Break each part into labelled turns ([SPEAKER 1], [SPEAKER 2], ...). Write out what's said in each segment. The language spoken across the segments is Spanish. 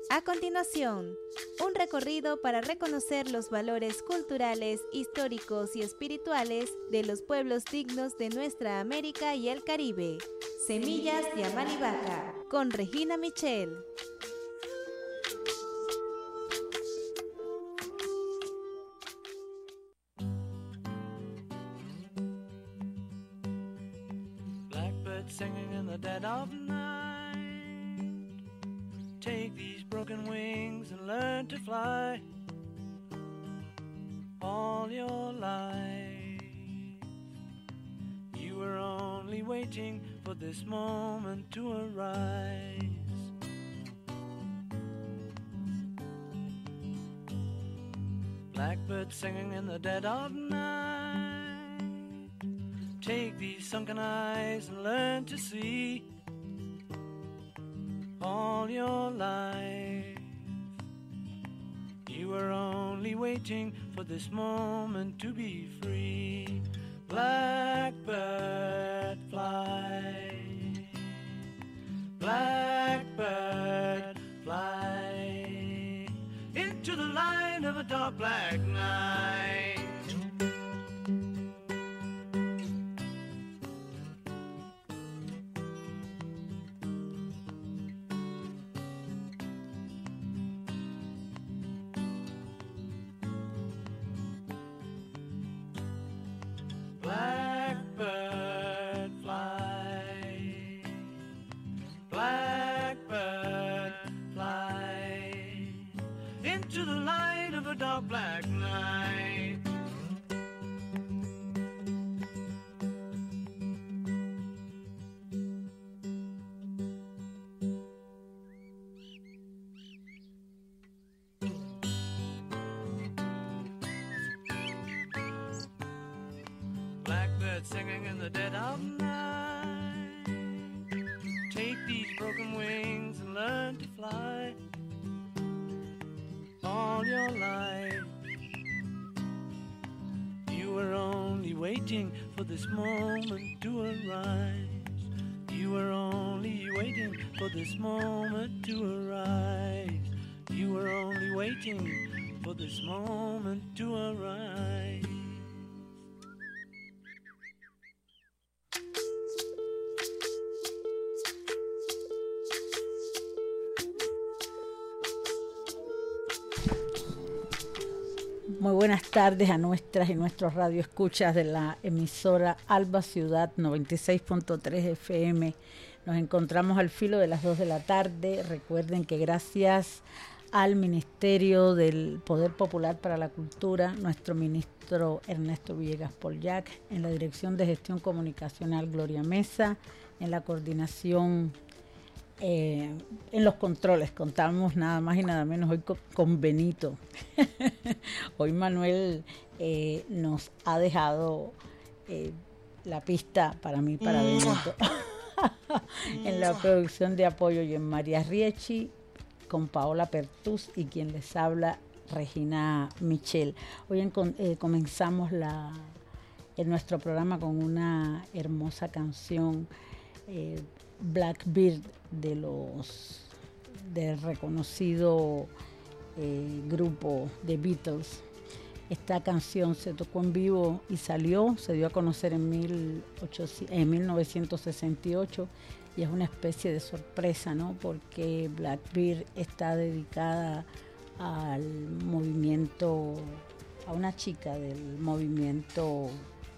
[SPEAKER 1] A continuación, un recorrido para reconocer los valores culturales, históricos y espirituales de los pueblos dignos de nuestra América y el Caribe. Semillas de Amalibaca, con Regina Michel.
[SPEAKER 2] Blackbird singing in the dead of night. Take these broken wings and learn to fly. All your life you were only waiting for this moment to arise. Blackbird singing in the dead of night. Take these sunken eyes and learn to see. All your life you were only waiting for this moment to be free. Blackbird fly, blackbird fly into the light of a dark black night. Blackbird fly, blackbird fly into the light of a dark black night. Singing in the dead of night. Take these broken wings and learn to fly. All your life you were only waiting for this moment to arise. You were only waiting for this moment to arise. You were only waiting for this moment to arise.
[SPEAKER 3] Muy buenas tardes a nuestras y nuestros radioescuchas de la emisora Alba Ciudad 96.3 FM. Nos encontramos al filo de las 2 de la tarde. Recuerden que gracias al Ministerio del Poder Popular para la Cultura, nuestro ministro Ernesto Villegas Pollack, en la Dirección de Gestión Comunicacional Gloria Mesa, en la coordinación, en los controles, contamos nada más y nada menos hoy con Benito. Hoy Manuel nos ha dejado la pista para mí, para Benito. En la producción de apoyo y en María Riechi, con Paola Pertús y quien les habla, Regina Michel. Hoy comenzamos en nuestro programa con una hermosa canción, Blackbird, del reconocido grupo The Beatles. Esta canción se tocó en vivo y se dio a conocer en 1968 y es una especie de sorpresa, ¿no? Porque Blackbird está dedicada al movimiento, a una chica del movimiento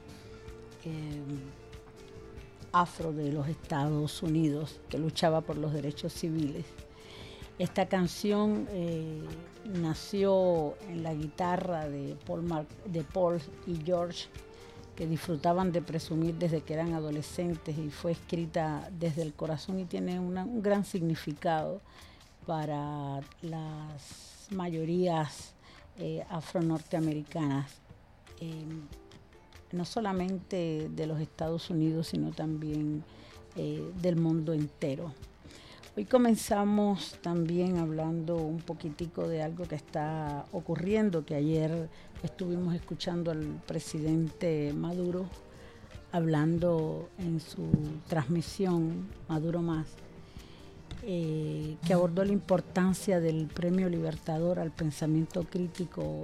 [SPEAKER 3] afro de los Estados Unidos que luchaba por los derechos civiles. Esta canción nació en la guitarra de Paul y George, que disfrutaban de presumir desde que eran adolescentes, y fue escrita desde el corazón y tiene un gran significado para las mayorías afro-norteamericanas, no solamente de los Estados Unidos, sino también del mundo entero. Hoy comenzamos también hablando un poquitico de algo que está ocurriendo, que ayer estuvimos escuchando al presidente Maduro hablando en su transmisión Maduro Más, que abordó la importancia del Premio Libertador al Pensamiento Crítico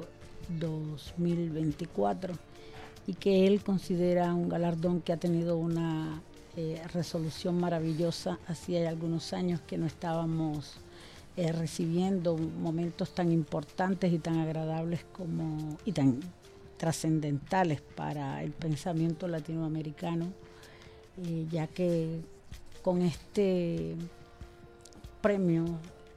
[SPEAKER 3] 2024 y que él considera un galardón que ha tenido una resolución maravillosa. Hacía algunos años que no estábamos recibiendo momentos tan importantes y tan agradables y tan trascendentales para el pensamiento latinoamericano, ya que con este premio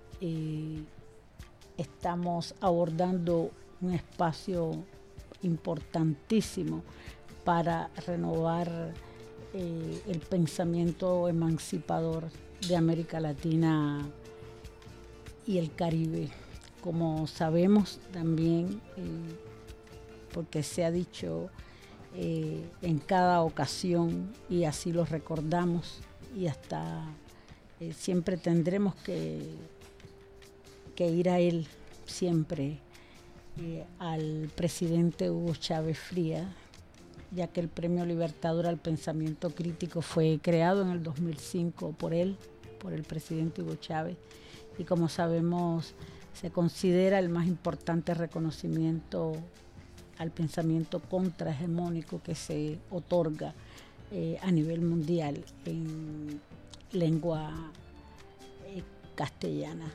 [SPEAKER 3] estamos abordando un espacio importantísimo para renovar el pensamiento emancipador de América Latina y el Caribe. Como sabemos también, porque se ha dicho en cada ocasión y así lo recordamos y hasta siempre tendremos que ir a él siempre, al presidente Hugo Chávez Frías, ya que el Premio Libertador al Pensamiento Crítico fue creado en el 2005 por el presidente Hugo Chávez, y como sabemos se considera el más importante reconocimiento al pensamiento contrahegemónico que se otorga a nivel mundial en lengua castellana.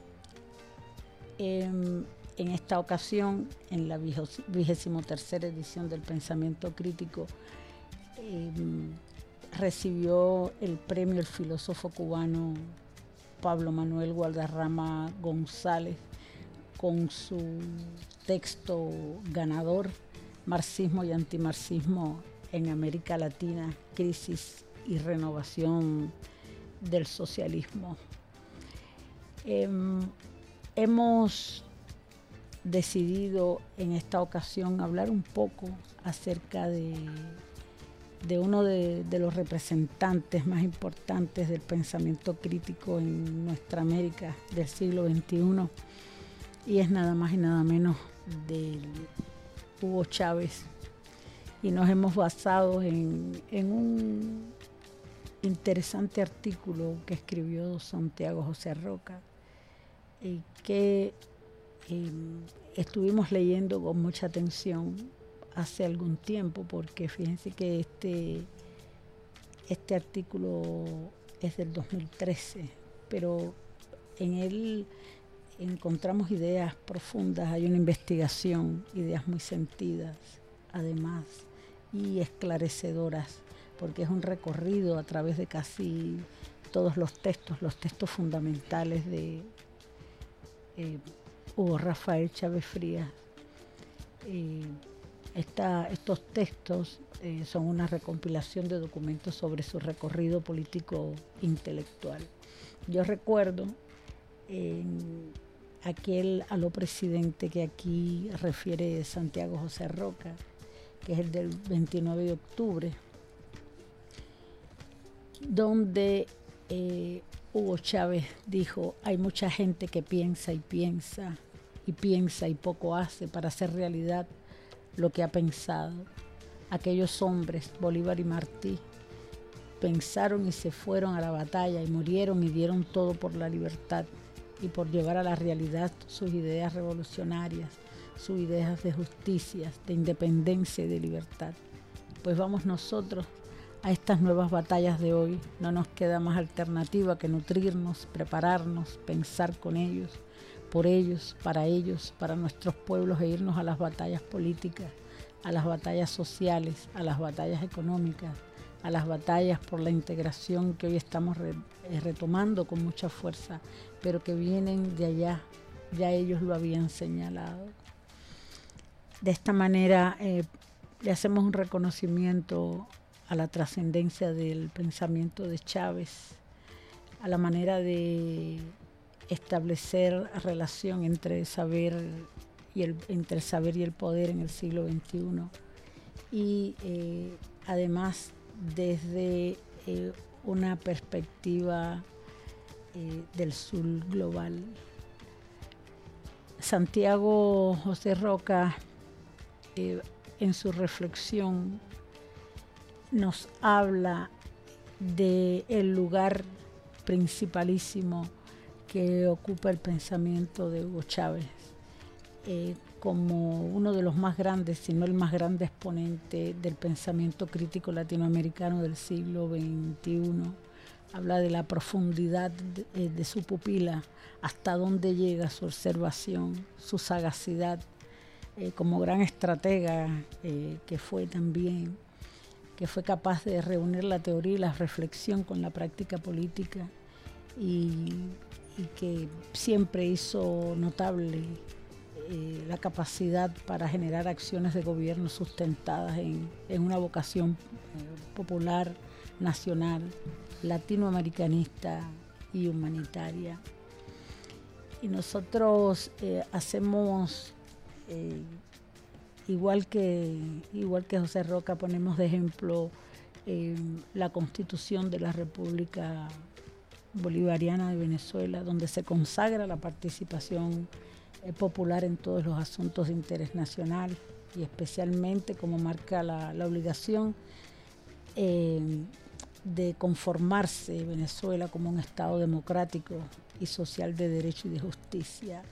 [SPEAKER 3] En esta ocasión, en la 23ª edición del Pensamiento Crítico, recibió el premio el filósofo cubano Pablo Manuel Gualdarrama González con su texto ganador, Marxismo y Antimarxismo en América Latina, crisis y renovación del socialismo. Hemos decidido en esta ocasión hablar un poco acerca de uno de los representantes más importantes del pensamiento crítico en nuestra América del siglo XXI, y es nada más y nada menos de Hugo Chávez. Y nos hemos basado en un interesante artículo que escribió Santiago José Roca, que estuvimos leyendo con mucha atención hace algún tiempo, porque fíjense que este artículo es del 2013, pero en él encontramos ideas profundas, hay una investigación, ideas muy sentidas además y esclarecedoras, porque es un recorrido a través de casi todos los textos fundamentales de Hugo Rafael Chávez Frías. Estos textos son una recompilación de documentos sobre su recorrido político intelectual. Yo recuerdo aquel aló presidente que aquí refiere Santiago José Roca, que es el del 29 de octubre, donde Hugo Chávez dijo: hay mucha gente que piensa y piensa y piensa y poco hace para hacer realidad lo que ha pensado. Aquellos hombres, Bolívar y Martí, pensaron y se fueron a la batalla y murieron y dieron todo por la libertad y por llevar a la realidad sus ideas revolucionarias, sus ideas de justicia, de independencia y de libertad. Pues vamos nosotros a estas nuevas batallas de hoy. No nos queda más alternativa que nutrirnos, prepararnos, pensar con ellos, por ellos, para nuestros pueblos, e irnos a las batallas políticas, a las batallas sociales, a las batallas económicas, a las batallas por la integración que hoy estamos retomando con mucha fuerza, pero que vienen de allá, ya ellos lo habían señalado. De esta manera le hacemos un reconocimiento a la trascendencia del pensamiento de Chávez, a la manera de establecer relación entre el saber y el poder en el siglo XXI, y además desde una perspectiva del sur global. Santiago José Roca, en su reflexión, nos habla del lugar principalísimo que ocupa el pensamiento de Hugo Chávez, como uno de los más grandes, si no el más grande exponente del pensamiento crítico latinoamericano del siglo XXI. Habla de la profundidad de su pupila, hasta dónde llega su observación, su sagacidad, como gran estratega que fue también, que fue capaz de reunir la teoría y la reflexión con la práctica política y que siempre hizo notable la capacidad para generar acciones de gobierno sustentadas en una vocación popular, nacional, latinoamericanista y humanitaria. Y nosotros hacemos, igual que José Roca, ponemos de ejemplo la Constitución de la República Bolivariana de Venezuela, donde se consagra la participación popular en todos los asuntos de interés nacional y especialmente como marca la obligación de conformarse Venezuela como un Estado democrático y social de derecho y de justicia.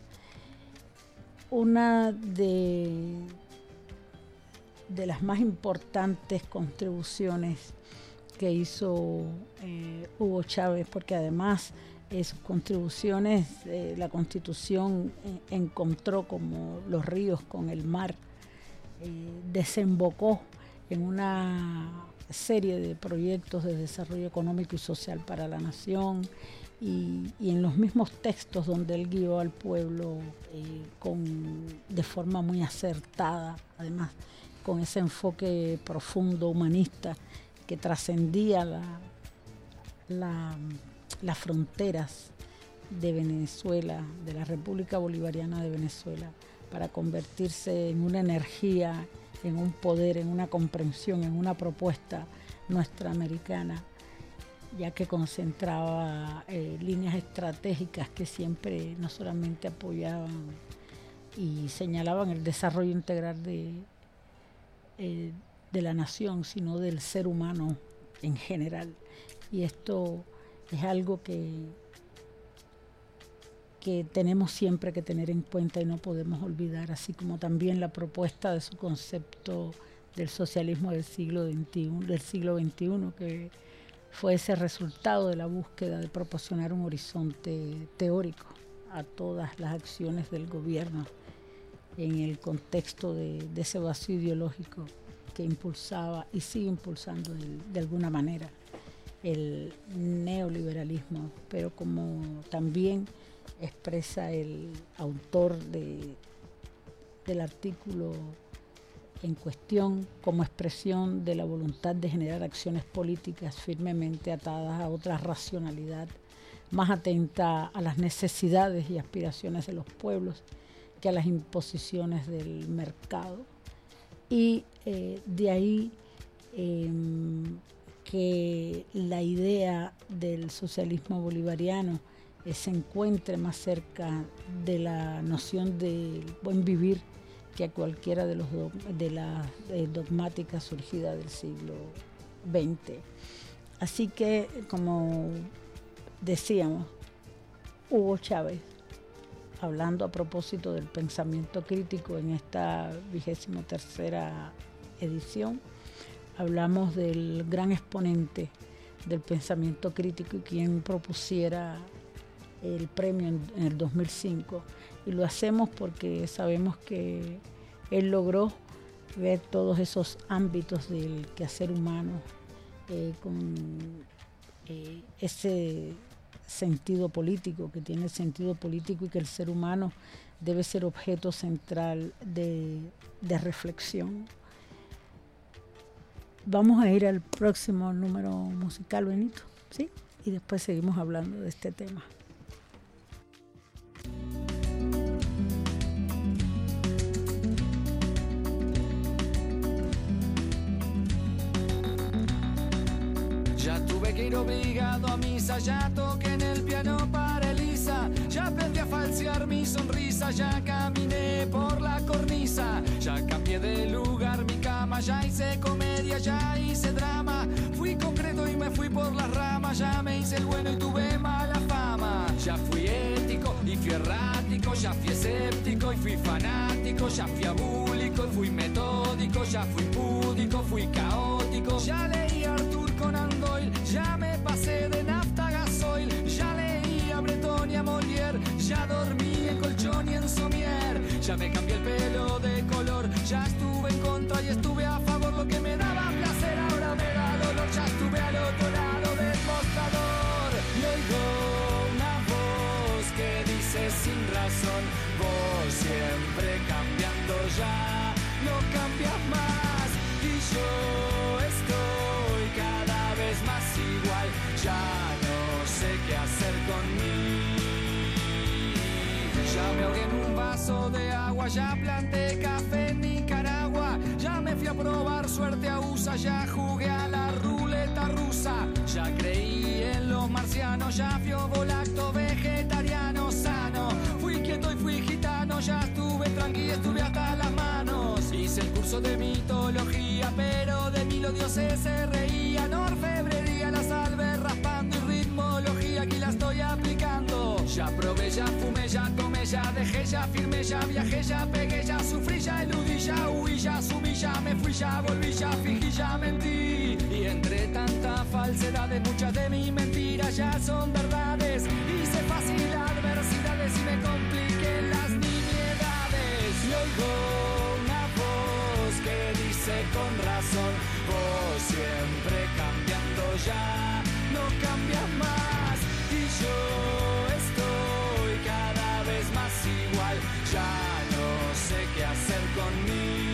[SPEAKER 3] Una de las más importantes contribuciones que hizo Hugo Chávez, porque además sus contribuciones, la Constitución encontró como los ríos con el mar, desembocó en una serie de proyectos de desarrollo económico y social para la nación y en los mismos textos donde él guió al pueblo de forma muy acertada, además con ese enfoque profundo, humanista, que trascendía las fronteras de Venezuela, de la República Bolivariana de Venezuela, para convertirse en una energía, en un poder, en una comprensión, en una propuesta nuestra americana, ya que concentraba líneas estratégicas que siempre no solamente apoyaban y señalaban el desarrollo integral de la nación, sino del ser humano en general. Y esto es algo que tenemos siempre que tener en cuenta y no podemos olvidar, así como también la propuesta de su concepto del socialismo del siglo XXI, que fue ese resultado de la búsqueda de proporcionar un horizonte teórico a todas las acciones del gobierno en el contexto de ese vacío ideológico que impulsaba y sigue impulsando de alguna manera el neoliberalismo, pero como también expresa el autor del artículo en cuestión, como expresión de la voluntad de generar acciones políticas firmemente atadas a otra racionalidad, más atenta a las necesidades y aspiraciones de los pueblos que a las imposiciones del mercado. Y de ahí que la idea del socialismo bolivariano se encuentre más cerca de la noción del buen vivir que a cualquiera de las dogmáticas surgidas del siglo XX. Así que, como decíamos, Hugo Chávez, hablando a propósito del pensamiento crítico en esta 23ª edición, hablamos del gran exponente del pensamiento crítico y quien propusiera el premio en el 2005, y lo hacemos porque sabemos que él logró ver todos esos ámbitos del quehacer humano con ese sentido político, que tiene sentido político y que el ser humano debe ser objeto central de reflexión. Vamos a ir al próximo número musical, Benito, ¿sí? Y después seguimos hablando de este tema.
[SPEAKER 4] Ya tuve que ir obligado a misa, ya toqué en el piano para Elisa, ya aprendí a falsear mi sonrisa, ya caminé por la cornisa, ya cambié de lugar mi cama, ya hice comedia, ya hice drama, fui concreto y me fui por por las ramas, ya me hice el bueno y tuve mala fama. Ya fui ético y fui errático, ya fui escéptico y fui fanático, ya fui abúlico y fui metódico, ya fui púdico, fui caótico. Ya leí a Arthur Conan Doyle, ya me pasé de nafta a gasoil, ya leí a Breton y a Molière, ya dormí en colchón y en somier, ya me cambié el pelo de color, ya estuve en contra y estuve a favor. Lo que me daba placer ahora me da dolor, ya estuve al otro lado del mostrador y oigo una voz que dice sin razón: vos siempre cambiando, ya no cambias más. Y yo estoy cada vez más igual, ya no sé qué hacer conmigo. Ya me ahogué en un vaso de agua, ya planté café en Nicaragua, ya me fui a probar suerte a USA, ya jugué a la ruleta rusa, ya creí en los marcianos, ya fui ovolacto vegetariano sano, fui quieto y fui gitano, ya estuve tranqui, estuve hasta las manos. Hice el curso de mitología, pero de mí los dioses se reían. Orfebrería, la salve raspando y ritmología, aquí la estoy aplicando. Ya probé, ya fumé, ya tomé, ya dejé, ya firmé, ya viajé, ya pegué, ya sufrí, ya eludí, ya huí, ya asumí, ya me fui, ya volví, ya fingí, ya mentí. Y entre tanta falsedad, muchas de mis mentiras ya son verdades. Hice fácil adversidades y me compliqué las nimiedades. Y oigo una voz que dice con razón: vos siempre cambiando, ya no cambias más. Y yo estoy cada vez más igual, ya no sé qué hacer conmigo.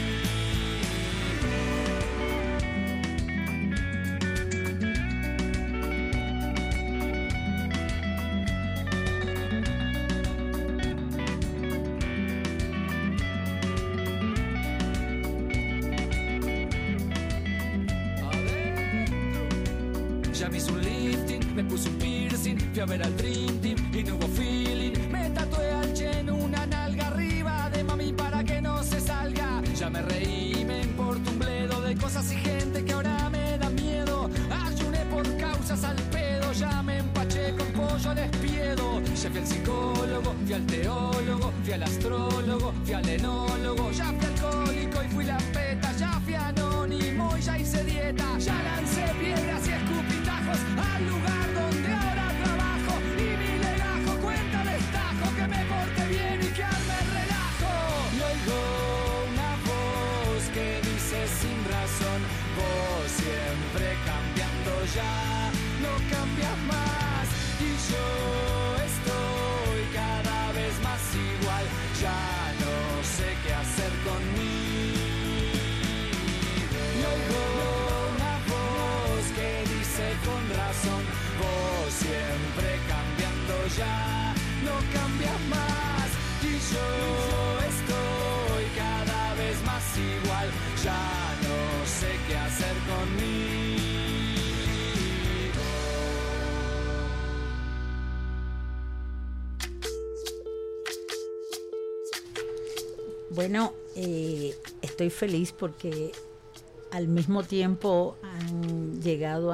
[SPEAKER 4] Ya me hice un lifting, me puse un piercing, fui a ver al Dream Team y no hubo feeling. Me tatué al Chen una nalga arriba de mami para que no se salga. Ya me reí, me importa un bledo de cosas y gente que ahora me da miedo. Ayuné por causas al pedo, ya me empaché con pollo al espiedo. Ya fui al psicólogo, fui al teólogo, fui al astrólogo, fui al enólogo. Ya fui alcohólico y fui la peta, ya fui anónimo y ya hice dieta. Ya lancé piedras y escupitajos al lugar donde ahora trabajo. Y mi legajo cuenta destajo que me porte bien y que arme el relajo. Y oigo una voz que dice sin razón: vos siempre cambiando, ya no cambias más. Y yo estoy cada vez más igual, ya no sé qué hacer conmigo. Y oigo una voz que dice con razón: vos siempre cambiando, ya no cambias más. Y yo estoy cada vez más igual, ya no sé qué hacer conmigo.
[SPEAKER 3] Bueno, estoy feliz porque al mismo tiempo han llegado a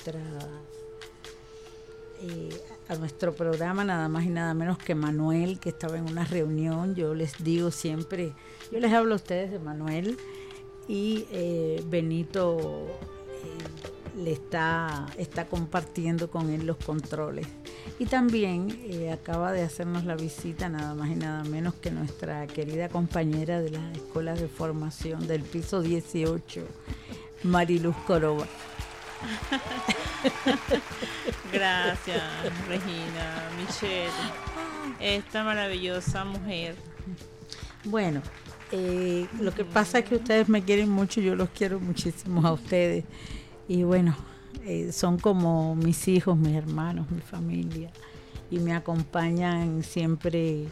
[SPEAKER 3] nuestro programa nada más y nada menos que Manuel, que estaba en una reunión. Yo les digo siempre, yo les hablo a ustedes de Manuel, y Benito le está compartiendo con él los controles. Y también acaba de hacernos la visita nada más y nada menos que nuestra querida compañera de la Escuela de Formación del piso 18, Mariluz Coroba.
[SPEAKER 5] Gracias, Regina, Michelle, esta maravillosa mujer.
[SPEAKER 3] Bueno, lo que pasa es que ustedes me quieren mucho, yo los quiero muchísimo a ustedes. Y bueno, son como mis hijos, mis hermanos, mi familia, y me acompañan siempre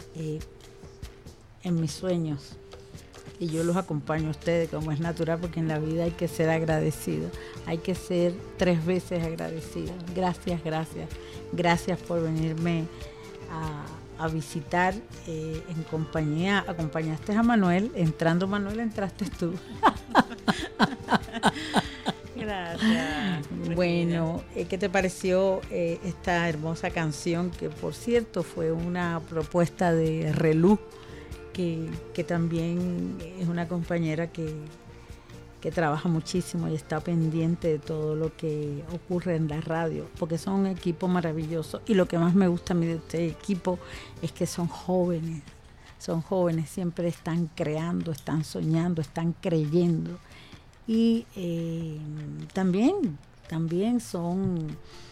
[SPEAKER 3] en mis sueños. Y yo los acompaño a ustedes como es natural, porque en la vida hay que ser agradecido, hay que ser 3 veces agradecido. Gracias, gracias, gracias por venirme a visitar en compañía. Acompañaste a Manuel, entrando Manuel, entraste tú.
[SPEAKER 5] Gracias.
[SPEAKER 3] Bueno, ¿qué te pareció esta hermosa canción? Que por cierto fue una propuesta de Relú, que también es una compañera que trabaja muchísimo y está pendiente de todo lo que ocurre en la radio, porque son un equipo maravilloso. Y lo que más me gusta a mí de este equipo es que son jóvenes, siempre están creando, están soñando, están creyendo. Y también son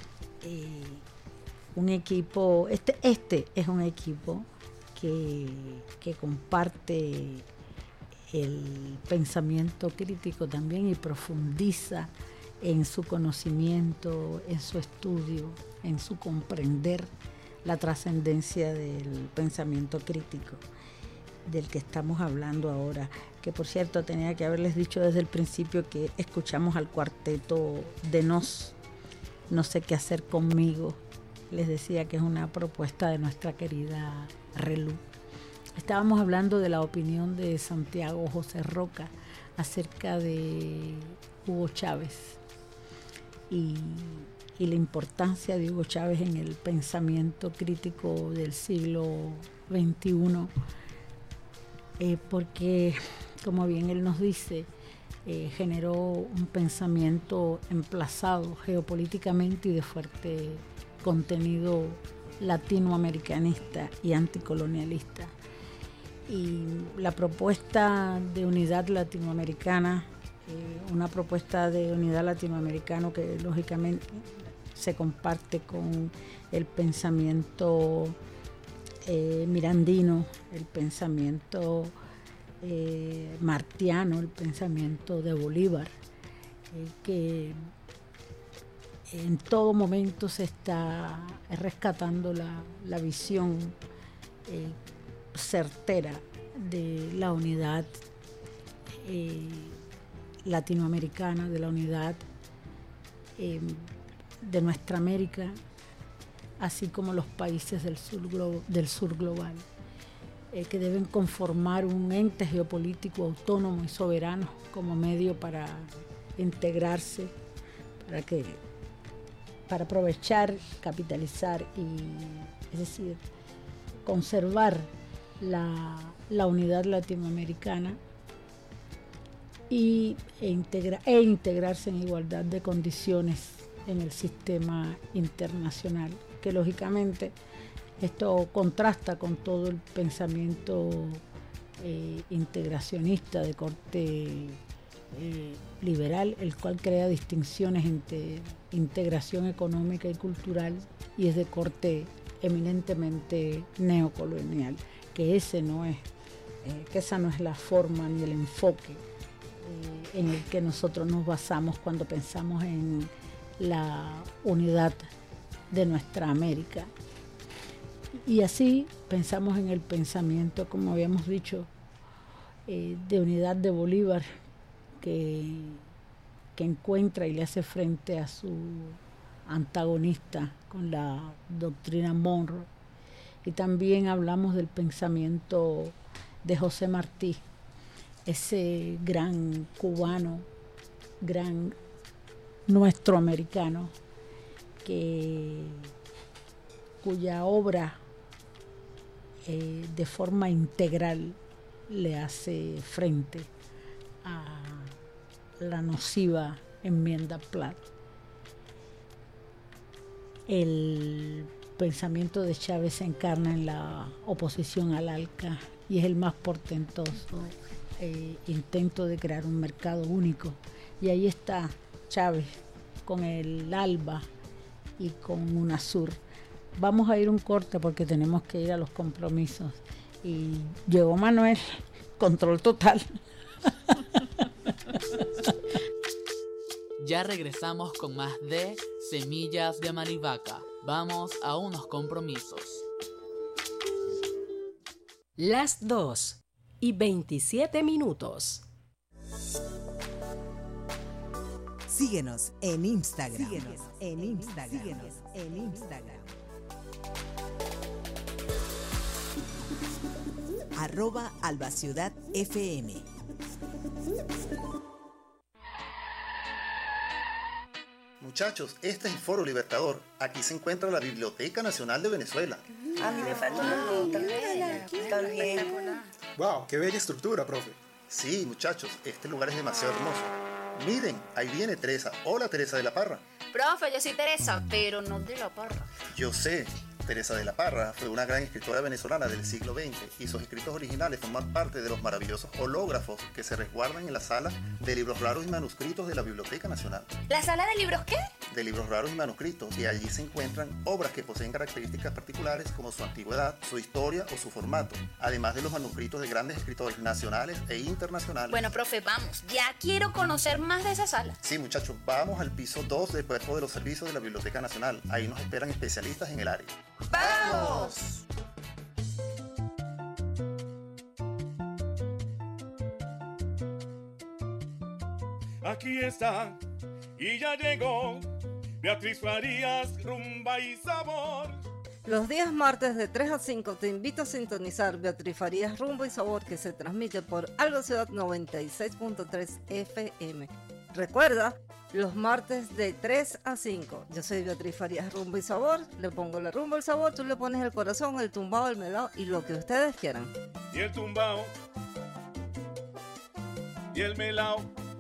[SPEAKER 3] un equipo, este es un equipo que comparte el pensamiento crítico también y profundiza en su conocimiento, en su estudio, en su comprender la trascendencia del pensamiento crítico del que estamos hablando ahora, que por cierto tenía que haberles dicho desde el principio que escuchamos al cuarteto de No sé qué hacer conmigo. Les decía que es una propuesta de nuestra querida Relú. Estábamos hablando de la opinión de Santiago José Roca acerca de Hugo Chávez y la importancia de Hugo Chávez en el pensamiento crítico del siglo XXI, porque, como bien él nos dice, generó un pensamiento emplazado geopolíticamente y de fuerte contenido latinoamericanista y anticolonialista. Y la propuesta de unidad latinoamericana, una propuesta de unidad latinoamericana que lógicamente se comparte con el pensamiento mirandino, el pensamiento martiano, el pensamiento de Bolívar, que en todo momento se está rescatando la visión certera de la unidad latinoamericana, de la unidad de nuestra América, así como los países del sur global, que deben conformar un ente geopolítico autónomo y soberano como medio para integrarse, para aprovechar, capitalizar y, es decir, conservar la unidad latinoamericana e integrarse en igualdad de condiciones en el sistema internacional, que lógicamente esto contrasta con todo el pensamiento integracionista de corte liberal, el cual crea distinciones entre integración económica y cultural y es de corte eminentemente neocolonial, que esa no es la forma ni el enfoque en el que nosotros nos basamos cuando pensamos en la unidad de nuestra América. Y así pensamos en el pensamiento, como habíamos dicho, de unidad de Bolívar, que encuentra y le hace frente a su antagonista con la doctrina Monroe. Y también hablamos del pensamiento de José Martí, ese gran cubano, gran nuestro americano, cuya obra de forma integral le hace frente a la nociva enmienda Platt. El pensamiento de Chávez se encarna en la oposición al ALCA y es el más portentoso intento de crear un mercado único. Y ahí está Chávez con el ALBA y con UNASUR. Vamos a ir un corte porque tenemos que ir a los compromisos. Y llegó Manuel, control total.
[SPEAKER 6] Ya regresamos con más de Semillas de Marivaca. Vamos a unos compromisos.
[SPEAKER 7] Las 2:27.
[SPEAKER 8] Síguenos en Instagram. @AlbaCiudadFM.
[SPEAKER 7] Muchachos, este es el Foro Libertador. Aquí se encuentra la Biblioteca Nacional de Venezuela.
[SPEAKER 9] A mí me falta una nota. También.
[SPEAKER 10] ¡Wow! ¡Qué bella estructura, profe!
[SPEAKER 7] Sí, muchachos, este lugar es demasiado hermoso. Miren, ahí viene Teresa. Hola, Teresa de la Parra.
[SPEAKER 11] Profe, yo soy Teresa, pero no de la Parra.
[SPEAKER 7] Yo sé. Teresa de la Parra fue una gran escritora venezolana del siglo XX y sus escritos originales forman parte de los maravillosos hológrafos que se resguardan en la sala de libros raros y manuscritos de la Biblioteca Nacional.
[SPEAKER 11] ¿La sala de libros qué?
[SPEAKER 7] De libros raros y manuscritos, y allí se encuentran obras que poseen características particulares como su antigüedad, su historia o su formato, además de los manuscritos de grandes escritores nacionales e internacionales.
[SPEAKER 11] Bueno, profe, vamos, ya quiero conocer más de esa sala.
[SPEAKER 7] Sí, muchachos, vamos al piso 2 del Cuerpo de los Servicios de la Biblioteca Nacional. Ahí nos esperan especialistas en el área.
[SPEAKER 11] ¡Vamos!
[SPEAKER 12] Aquí está, y ya llegó, Beatriz Farías, rumba y sabor.
[SPEAKER 13] Los días martes de 3 a 5 te invito a sintonizar Beatriz Farías, rumba y sabor, que se transmite por Alba Ciudad 96.3 FM. Recuerda, los martes de 3 a 5. Yo soy Beatriz Farías, rumba y sabor. Le pongo la rumba al sabor, tú le pones el corazón, el tumbao, el melao y lo que ustedes quieran.
[SPEAKER 12] Y el tumbao, y el melao.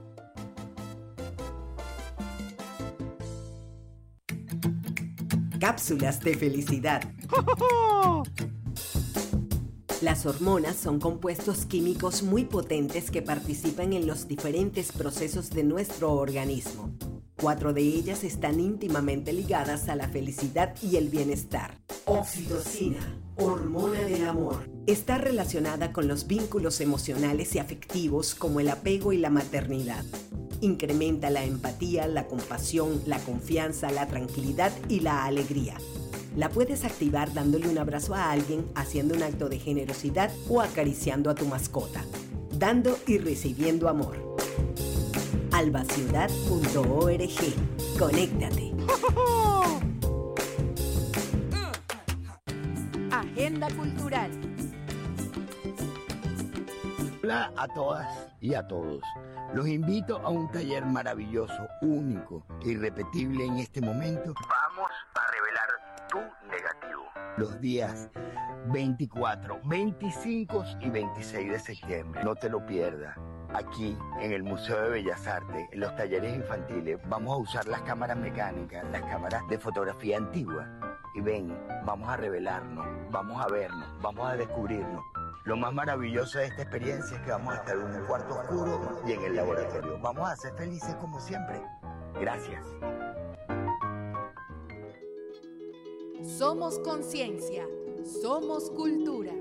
[SPEAKER 14] Cápsulas de felicidad. Las hormonas son compuestos químicos muy potentes que participan en los diferentes procesos de nuestro organismo. 4 de ellas están íntimamente ligadas a la felicidad y el bienestar. Oxitocina, hormona del amor. Está relacionada con los vínculos emocionales y afectivos como el apego y la maternidad. Incrementa la empatía, la compasión, la confianza, la tranquilidad y la alegría. La puedes activar dándole un abrazo a alguien, haciendo un acto de generosidad o acariciando a tu mascota. Dando y recibiendo amor. albaciudad.org. Conéctate.
[SPEAKER 15] Agenda cultural.
[SPEAKER 16] Hola a todas y a todos. Los invito a un taller maravilloso, único e irrepetible en este momento. Vamos a revelar tu negativo. Los días 24, 25 y 26 de septiembre. No te lo pierdas. Aquí, en el Museo de Bellas Artes, en los talleres infantiles, vamos a usar las cámaras mecánicas, las cámaras de fotografía antigua. Y ven, vamos a revelarnos, vamos a vernos, vamos a descubrirnos. Lo más maravilloso de esta experiencia es que vamos a estar en un cuarto oscuro y en el laboratorio. Vamos a ser felices como siempre. Gracias.
[SPEAKER 15] Somos conciencia, somos cultura.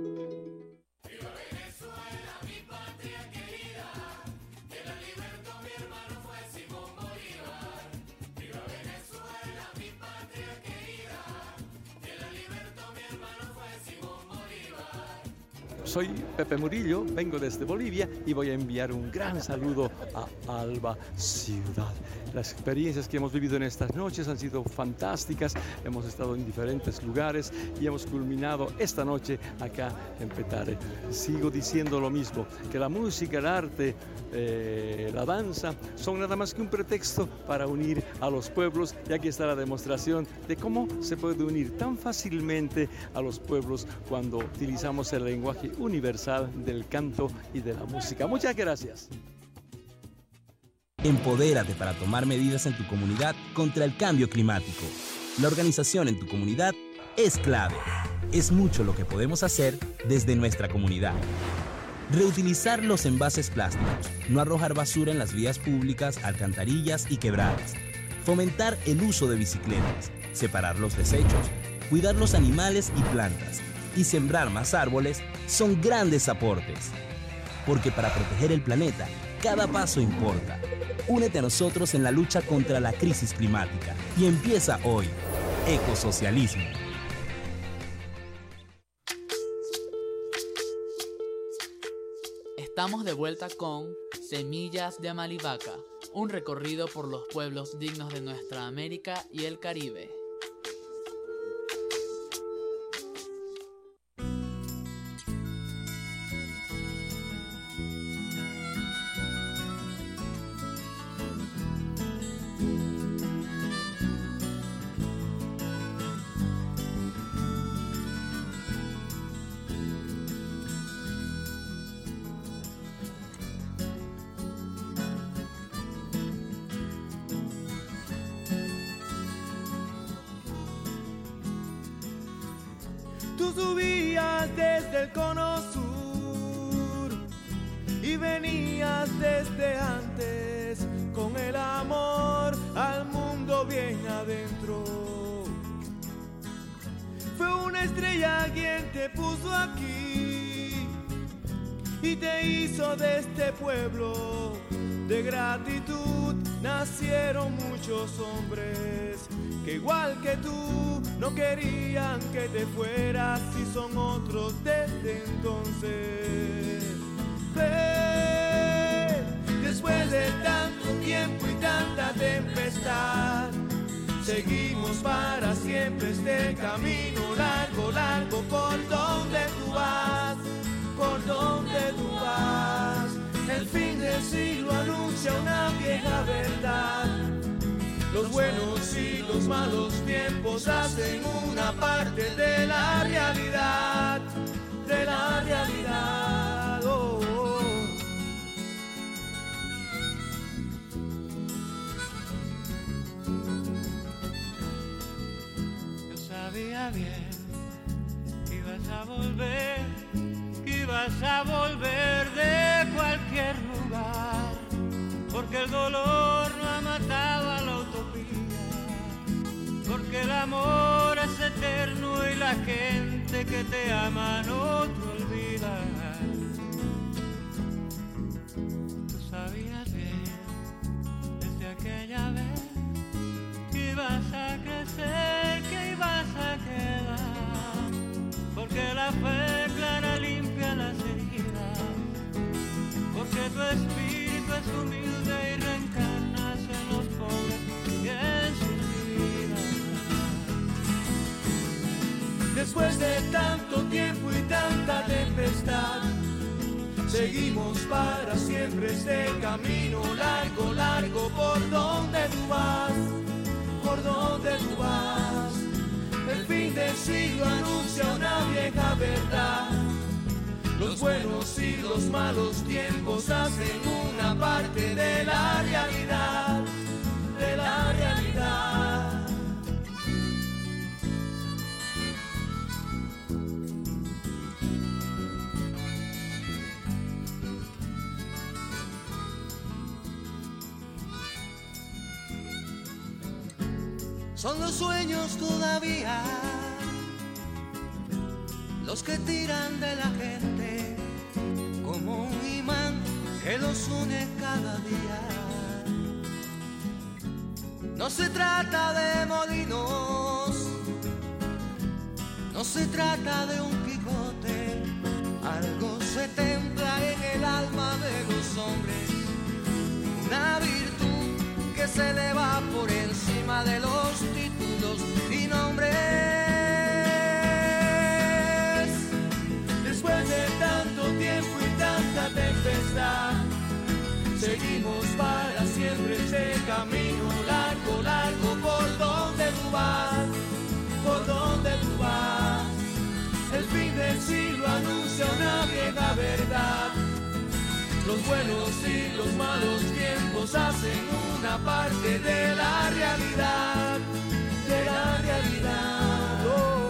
[SPEAKER 17] Soy Pepe Murillo, vengo desde Bolivia y voy a enviar un gran saludo a Alba Ciudad. Las experiencias que hemos vivido en estas noches han sido fantásticas, hemos estado en diferentes lugares y hemos culminado esta noche acá en Petare. Sigo diciendo lo mismo, que la música, el arte, la danza son nada más que un pretexto para unir a los pueblos, y aquí está la demostración de cómo se puede unir tan fácilmente a los pueblos cuando utilizamos el lenguaje universal del canto y de la música. Muchas gracias.
[SPEAKER 18] Empodérate para tomar medidas en tu comunidad contra el cambio climático. La organización en tu comunidad es clave. Es mucho lo que podemos hacer desde nuestra comunidad. Reutilizar los envases plásticos, no arrojar basura en las vías públicas, alcantarillas y quebradas. Fomentar el uso de bicicletas, separar los desechos, cuidar los animales y plantas y sembrar más árboles son grandes aportes. Porque para proteger el planeta, cada paso importa. Únete a nosotros en la lucha contra la crisis climática y empieza hoy. Ecosocialismo.
[SPEAKER 6] Estamos de vuelta con Semillas de Amalivaca, un recorrido por los pueblos dignos de nuestra América y el Caribe.
[SPEAKER 19] Tú subías desde el cono sur y venías desde antes con el amor al mundo bien adentro. Fue una estrella quien te puso aquí y te hizo de este pueblo. De gratitud nacieron muchos hombres que igual que tú no querían que te fueras y son otros desde entonces. Después de tanto tiempo y tanta tempestad, seguimos para siempre este camino largo, largo, por donde tú vas, por donde tú vas. El fin del siglo anuncia una vieja verdad. Los buenos y los malos tiempos hacen una parte de la realidad, de la realidad. Oh, oh.
[SPEAKER 2] Yo sabía bien que ibas a volver, que ibas a volver de cualquier lugar, porque el dolor no ha matado a la utopía, porque el amor es eterno y la gente que te ama no te olvida. Tú sabías bien desde aquella vez que ibas a crecer, que ibas a quedar, porque la fe clara limpia las heridas, porque tu espíritu es humilde y reencarnas en los pobres y en sus vidas.
[SPEAKER 19] Después de tanto tiempo y tanta tempestad, seguimos para siempre este camino largo, largo, por donde tú vas, por donde tú vas. El fin del siglo anuncia una vieja verdad. Los buenos y los malos tiempos hacen una parte de la realidad, de la realidad.
[SPEAKER 2] Son los sueños todavía los que tiran de la gente como un imán que los une cada día. No se trata de molinos, no se trata de un Quijote, algo se templa en el alma de los hombres, una virtud que se eleva por encima de los títulos y nombres.
[SPEAKER 19] Después de tanto tiempo y tanta tempestad, seguimos para siempre este camino largo, largo, por donde tú vas, por donde tú vas. El fin del siglo anuncia una vieja verdad. Los buenos y los malos tiempos hacen una parte de la realidad, de la realidad. Oh, oh.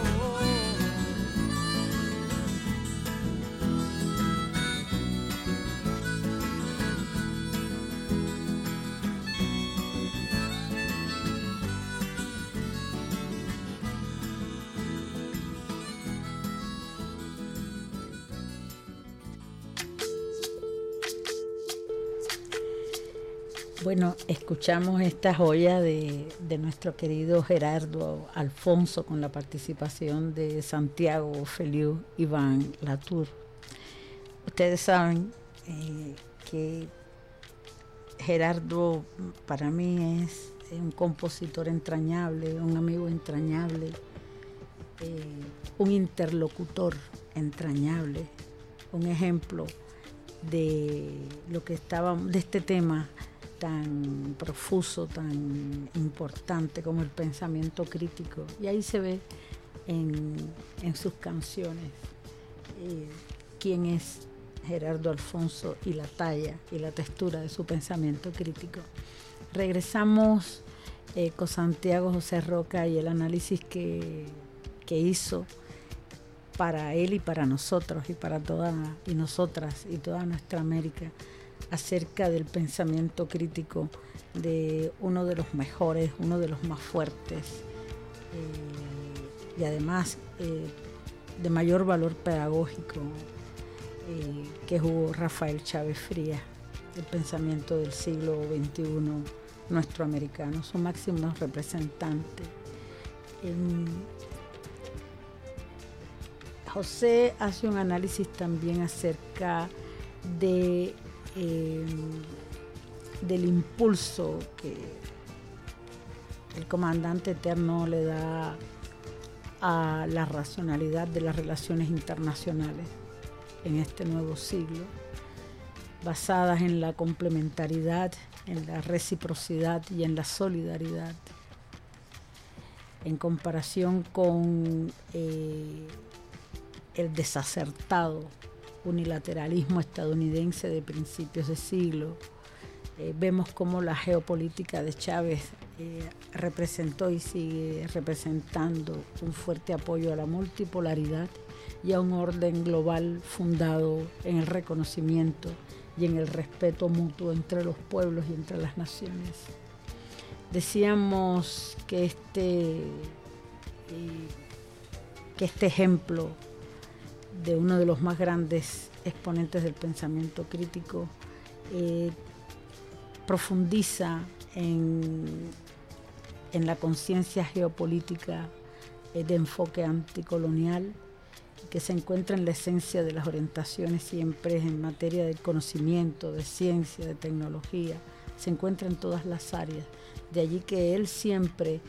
[SPEAKER 3] Bueno, escuchamos esta joya de nuestro querido Gerardo Alfonso con la participación de Santiago Feliu Iván Latour. Ustedes saben que Gerardo para mí es un compositor entrañable, un amigo entrañable, un interlocutor entrañable, un ejemplo de lo que de este tema tan profuso, tan importante como el pensamiento crítico. Y ahí se ve en sus canciones quién es Gerardo Alfonso y la talla y la textura de su pensamiento crítico. Regresamos con Santiago José Roca y el análisis que hizo para él y para nosotros y para toda y nosotras y toda nuestra América acerca del pensamiento crítico de uno de los mejores, uno de los más fuertes y además de mayor valor pedagógico, que es Hugo Rafael Chávez Frías, el pensamiento del siglo XXI nuestro americano, su máximo representante. José hace un análisis también acerca del impulso que el comandante eterno le da a la racionalidad de las relaciones internacionales en este nuevo siglo, basadas en la complementariedad, en la reciprocidad y en la solidaridad, en comparación con el desacertado unilateralismo estadounidense de principios de siglo. Vemos cómo la geopolítica de Chávez representó y sigue representando un fuerte apoyo a la multipolaridad y a un orden global fundado en el reconocimiento y en el respeto mutuo entre los pueblos y entre las naciones. Decíamos que este ejemplo de uno de los más grandes exponentes del pensamiento crítico profundiza en la conciencia geopolítica de enfoque anticolonial, que se encuentra en la esencia de las orientaciones siempre en materia de conocimiento, de ciencia, de tecnología, se encuentra en todas las áreas. De allí que él siempre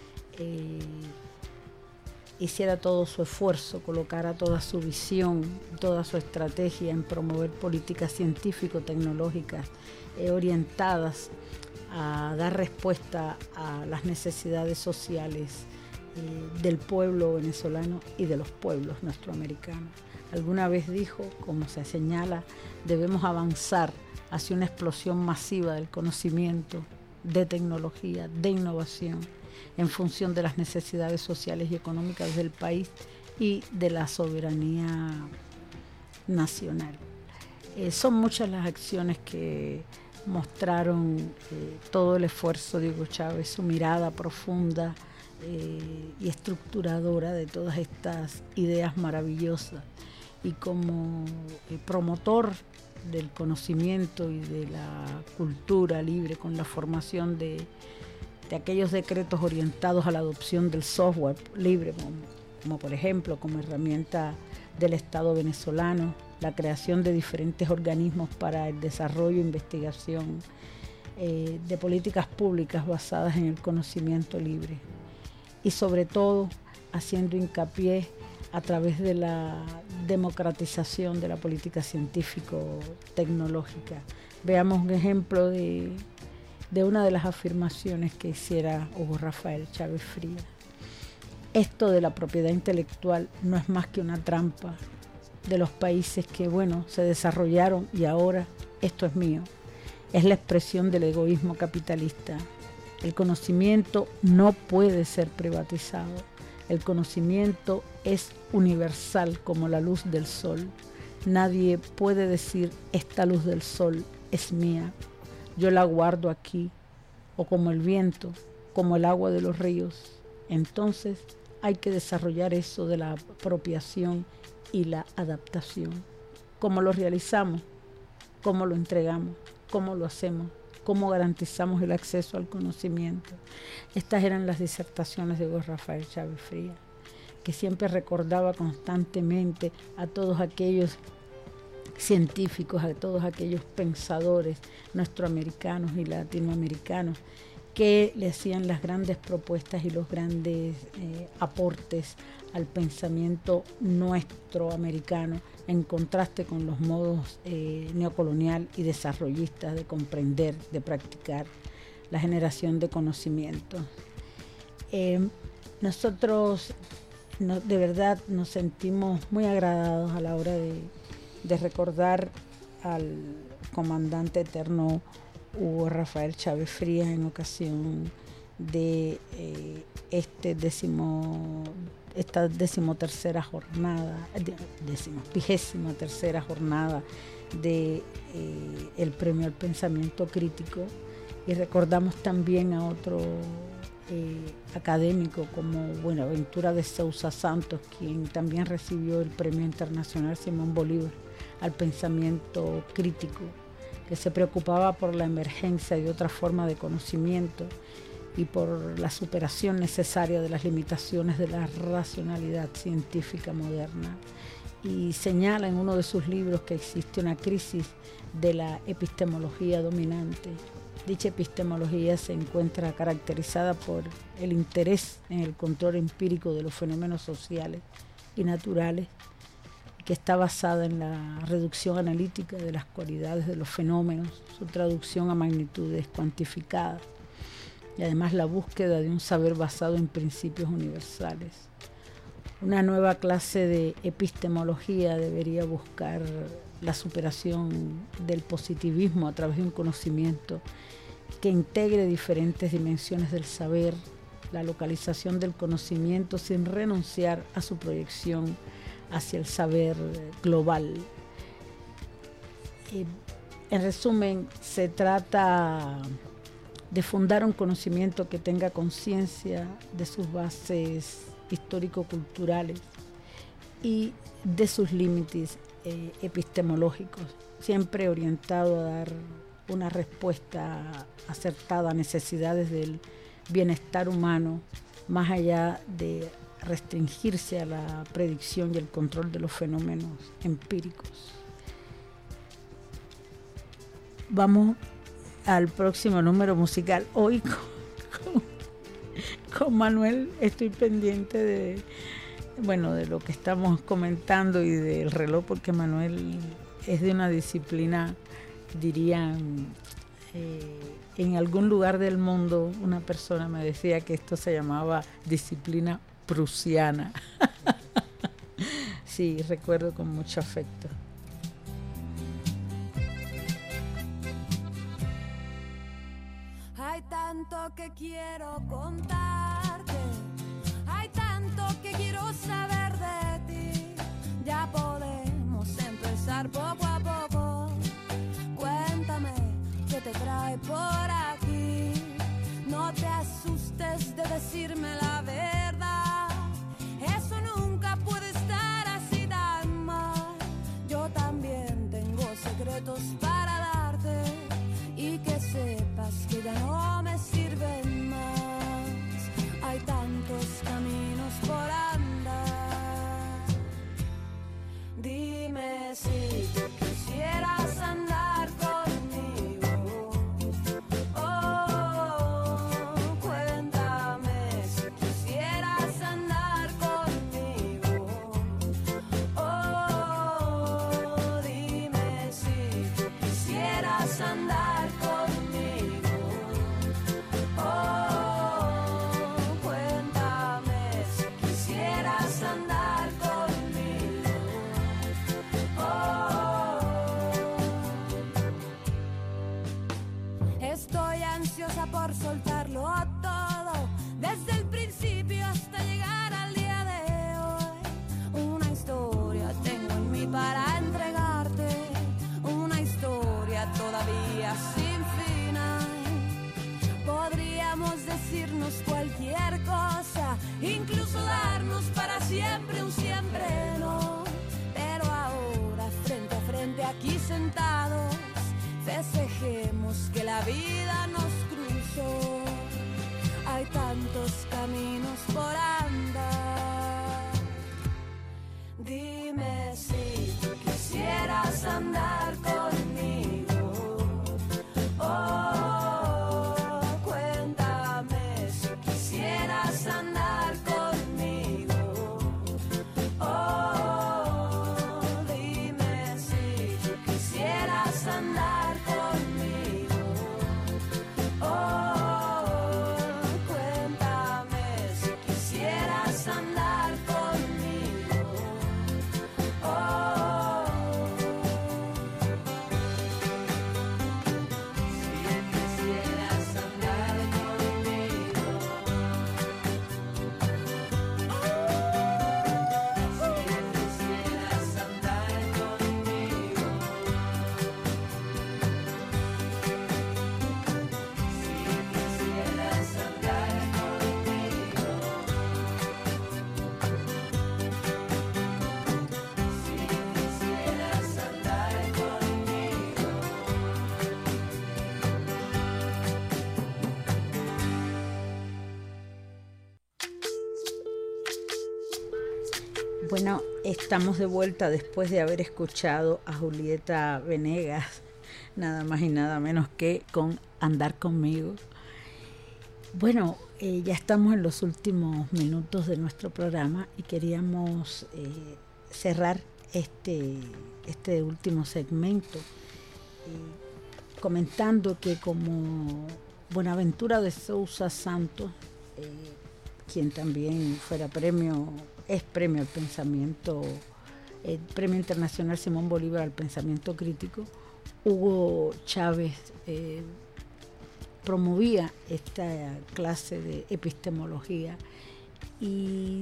[SPEAKER 3] hiciera todo su esfuerzo, colocara toda su visión, toda su estrategia en promover políticas científico-tecnológicas orientadas a dar respuesta a las necesidades sociales del pueblo venezolano y de los pueblos nuestroamericanos. Alguna vez dijo, como se señala, debemos avanzar hacia una explosión masiva del conocimiento, de tecnología, de innovación, en función de las necesidades sociales y económicas del país y de la soberanía nacional. Son muchas las acciones que mostraron todo el esfuerzo de Hugo Chávez, su mirada profunda y estructuradora de todas estas ideas maravillosas, y como promotor del conocimiento y de la cultura libre, con la formación de aquellos decretos orientados a la adopción del software libre, como por ejemplo como herramienta del Estado venezolano, la creación de diferentes organismos para el desarrollo e investigación de políticas públicas basadas en el conocimiento libre, y sobre todo haciendo hincapié a través de la democratización de la política científico-tecnológica. Veamos un ejemplo de una de las afirmaciones que hiciera Hugo Rafael Chávez Frías. Esto de la propiedad intelectual no es más que una trampa de los países que, se desarrollaron y ahora esto es mío. Es la expresión del egoísmo capitalista. El conocimiento no puede ser privatizado. El conocimiento es universal como la luz del sol. Nadie puede decir, esta luz del sol es mía, yo la guardo aquí, o como el viento, como el agua de los ríos. Entonces hay que desarrollar eso de la apropiación y la adaptación. ¿Cómo lo realizamos? ¿Cómo lo entregamos? ¿Cómo lo hacemos? ¿Cómo garantizamos el acceso al conocimiento? Estas eran las disertaciones de Hugo Rafael Chávez Frías, que siempre recordaba constantemente a todos aquellos científicos, a todos aquellos pensadores nuestroamericanos y latinoamericanos que le hacían las grandes propuestas y los grandes aportes al pensamiento nuestro americano, en contraste con los modos neocolonial y desarrollistas de comprender, de practicar la generación de conocimiento. Nosotros de verdad nos sentimos muy agradados a la hora de recordar al comandante eterno Hugo Rafael Chávez Frías en ocasión de este esta 23ª jornada, 23ª jornada de el Premio al Pensamiento Crítico, y recordamos también a otro académico como Buenaventura de Sousa Santos, quien también recibió el Premio Internacional Simón Bolívar al Pensamiento Crítico, que se preocupaba por la emergencia de otra forma de conocimiento y por la superación necesaria de las limitaciones de la racionalidad científica moderna. Y señala en uno de sus libros que existe una crisis de la epistemología dominante. Dicha epistemología se encuentra caracterizada por el interés en el control empírico de los fenómenos sociales y naturales, que está basada en la reducción analítica de las cualidades de los fenómenos, su traducción a magnitudes cuantificadas, y además la búsqueda de un saber basado en principios universales. Una nueva clase de epistemología debería buscar la superación del positivismo a través de un conocimiento que integre diferentes dimensiones del saber, la localización del conocimiento sin renunciar a su proyección hacia el saber global. En resumen, se trata de fundar un conocimiento que tenga conciencia de sus bases histórico-culturales y de sus límites epistemológicos, siempre orientado a dar una respuesta acertada a necesidades del bienestar humano, más allá de restringirse a la predicción y el control de los fenómenos empíricos. Vamos al próximo número musical. Hoy con Manuel estoy pendiente de lo que estamos comentando y del reloj, porque Manuel es de una disciplina, dirían, en algún lugar del mundo una persona me decía que esto se llamaba disciplina prusiana. Sí, recuerdo con mucho afecto.
[SPEAKER 20] Hay tanto que quiero contarte, hay tanto que quiero saber de ti. Ya podemos empezar poco a poco. Cuéntame qué te trae por aquí. No te asustes de decirme la verdad. Eso nunca puede estar así tan mal. Yo también tengo secretos para darte, y que sepas que ya no me sirven más. Hay tantos caminos por andar. Dime si tú quisieras andar conmigo. Oh, cuéntame si quisieras andar conmigo. Oh, dime si tú quisieras andar conmigo. Oh, cuéntame si quisieras andar conmigo. Oh, estoy ansiosa por soltarlo todo, desde el principio hasta llegar al día de hoy. Una historia tengo en mí para entregarte, una historia todavía sin final. Podríamos decirnos cualquier cosa, incluso darnos para siempre un siempre no. Pero ahora, frente a frente, aquí sentados, festejemos que la vida nos cruzó. Hay tantos caminos por andar. Dime si tú quisieras andar conmigo. Oh, cuéntame si quisieras andar conmigo. Oh, dime si tú quisieras andar conmigo. Oh, cuéntame si quisieras andar conmigo. Oh,
[SPEAKER 3] Bueno, estamos de vuelta después de haber escuchado a Julieta Venegas, nada más y nada menos que con Andar Conmigo. Bueno, ya estamos en los últimos minutos de nuestro programa y queríamos cerrar este último segmento comentando que como Buenaventura de Sousa Santos, quien también es premio al pensamiento, el Premio Internacional Simón Bolívar al Pensamiento Crítico, Hugo Chávez promovía esta clase de epistemología y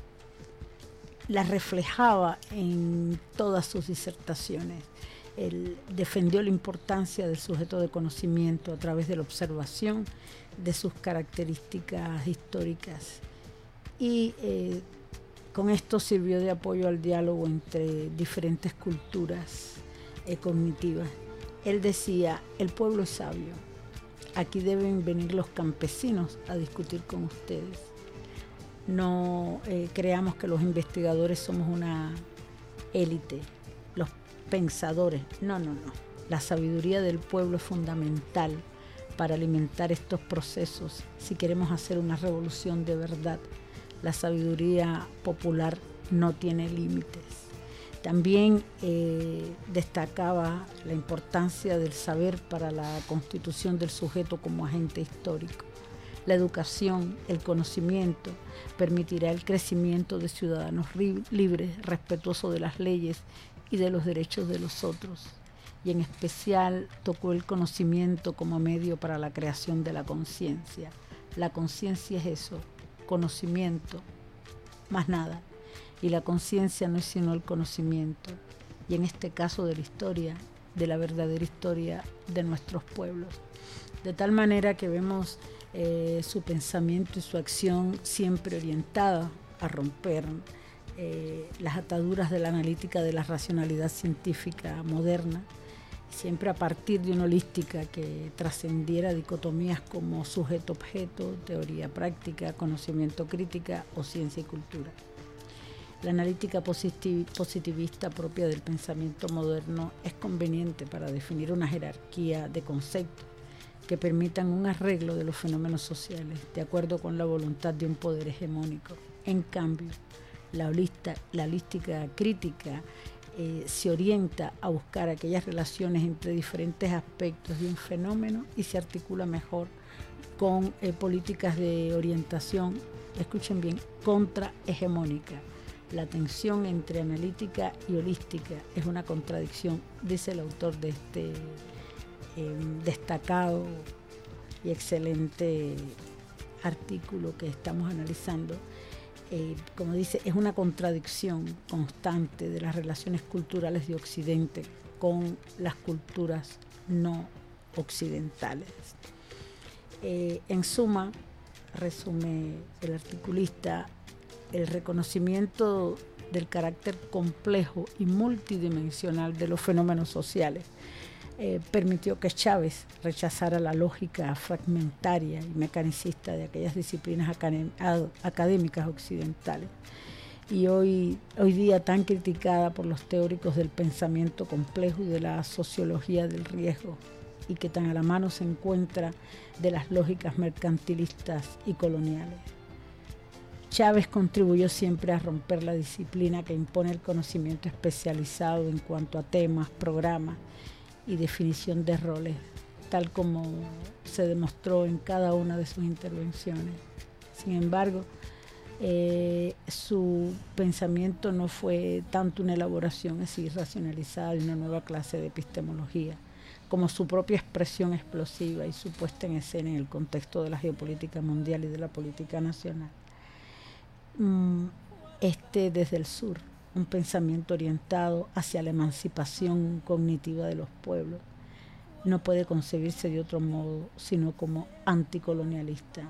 [SPEAKER 3] la reflejaba en todas sus disertaciones. Él defendió la importancia del sujeto de conocimiento a través de la observación de sus características históricas y con esto sirvió de apoyo al diálogo entre diferentes culturas cognitivas. Él decía: el pueblo es sabio, aquí deben venir los campesinos a discutir con ustedes. No creamos que los investigadores somos una élite, los pensadores. No. La sabiduría del pueblo es fundamental para alimentar estos procesos si queremos hacer una revolución de verdad. La sabiduría popular no tiene límites. También destacaba la importancia del saber para la constitución del sujeto como agente histórico. La educación, el conocimiento, permitirá el crecimiento de ciudadanos libres, respetuosos de las leyes y de los derechos de los otros. Y en especial tocó el conocimiento como medio para la creación de la conciencia. La conciencia es eso, conocimiento, más nada. Y la conciencia no es sino el conocimiento. Y en este caso de la historia, de la verdadera historia de nuestros pueblos. De tal manera que vemos su pensamiento y su acción siempre orientada a romper las ataduras de la analítica de la racionalidad científica moderna, siempre a partir de una holística que trascendiera dicotomías como sujeto-objeto, teoría práctica, conocimiento crítica o ciencia y cultura. La analítica positivista propia del pensamiento moderno es conveniente para definir una jerarquía de conceptos que permitan un arreglo de los fenómenos sociales de acuerdo con la voluntad de un poder hegemónico. En cambio, la holística crítica se orienta a buscar aquellas relaciones entre diferentes aspectos de un fenómeno y se articula mejor con políticas de orientación, escuchen bien, contrahegemónica. La tensión entre analítica y holística es una contradicción, dice el autor de este destacado y excelente artículo que estamos analizando. Como dice, es una contradicción constante de las relaciones culturales de Occidente con las culturas no occidentales. En suma, resume el articulista, el reconocimiento del carácter complejo y multidimensional de los fenómenos sociales permitió que Chávez rechazara la lógica fragmentaria y mecanicista de aquellas disciplinas académicas occidentales y hoy día tan criticada por los teóricos del pensamiento complejo y de la sociología del riesgo, y que tan a la mano se encuentra de las lógicas mercantilistas y coloniales. Chávez contribuyó siempre a romper la disciplina que impone el conocimiento especializado en cuanto a temas, programas y definición de roles, tal como se demostró en cada una de sus intervenciones. Sin embargo, su pensamiento no fue tanto una elaboración así racionalizada de una nueva clase de epistemología, como su propia expresión explosiva y su puesta en escena en el contexto de la geopolítica mundial y de la política nacional. Desde el sur, un pensamiento orientado hacia la emancipación cognitiva de los pueblos, no puede concebirse de otro modo sino como anticolonialista.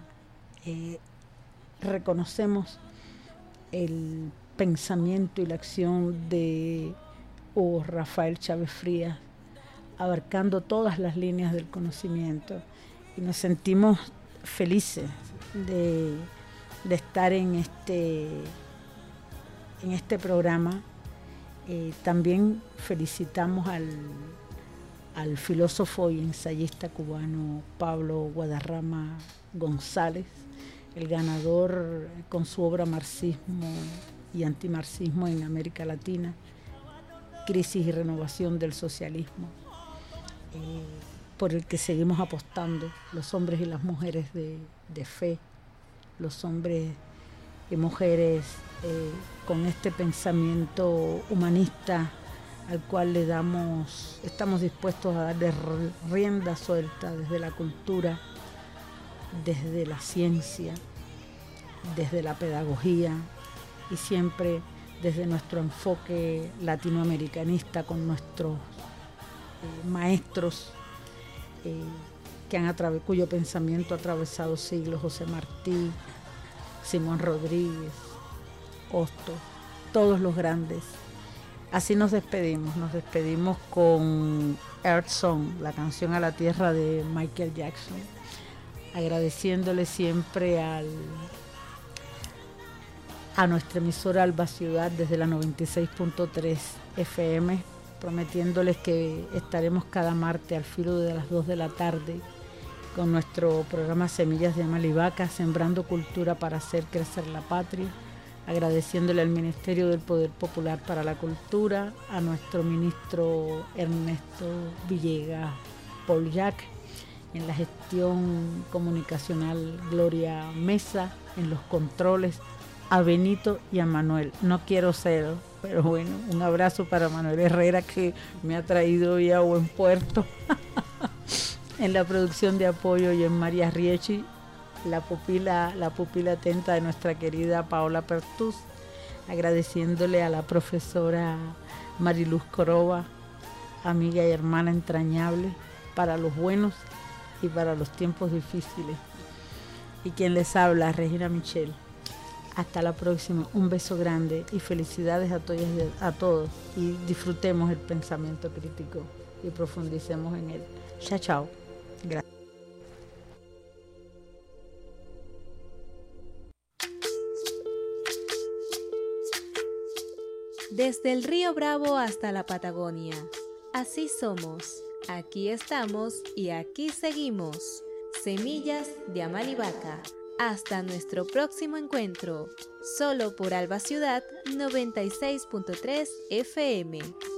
[SPEAKER 3] Reconocemos el pensamiento y la acción de Hugo Rafael Chávez Frías, abarcando todas las líneas del conocimiento, y nos sentimos felices de estar en en este programa. También felicitamos al filósofo y ensayista cubano Pablo Guadarrama González, el ganador con su obra Marxismo y Antimarxismo en América Latina, Crisis y Renovación del Socialismo, por el que seguimos apostando los hombres y las mujeres de fe, los hombres y mujeres con este pensamiento humanista al cual estamos dispuestos a darle rienda suelta desde la cultura, desde la ciencia, desde la pedagogía y siempre desde nuestro enfoque latinoamericanista con nuestros maestros cuyo pensamiento ha atravesado siglos: José Martí, Simón Rodríguez, Hostos, todos los grandes. Así nos despedimos con Earth Song, la canción a la tierra de Michael Jackson, agradeciéndole siempre a nuestra emisora Alba Ciudad desde la 96.3 FM, prometiéndoles que estaremos cada martes al filo de las 2 de la tarde con nuestro programa Semillas de Amalivaca, sembrando cultura para hacer crecer la patria, agradeciéndole al Ministerio del Poder Popular para la Cultura, a nuestro ministro Ernesto Villegas Polyac, en la gestión comunicacional Gloria Mesa, en los controles a Benito y a Manuel. No quiero ser, pero bueno, un abrazo para Manuel Herrera, que me ha traído hoy a buen puerto. En la producción de apoyo y en María Riechi, la pupila atenta de nuestra querida Paola Pertús, agradeciéndole a la profesora Mariluz Coroba, amiga y hermana entrañable para los buenos y para los tiempos difíciles. Y quien les habla, Regina Michel. Hasta la próxima, un beso grande y felicidades a todos, y disfrutemos el pensamiento crítico y profundicemos en él. Chao, chao. Gracias.
[SPEAKER 1] Desde el Río Bravo hasta la Patagonia, así somos, aquí estamos y aquí seguimos. Semillas de Amalivaca. Hasta nuestro próximo encuentro, solo por Alba Ciudad 96.3 FM.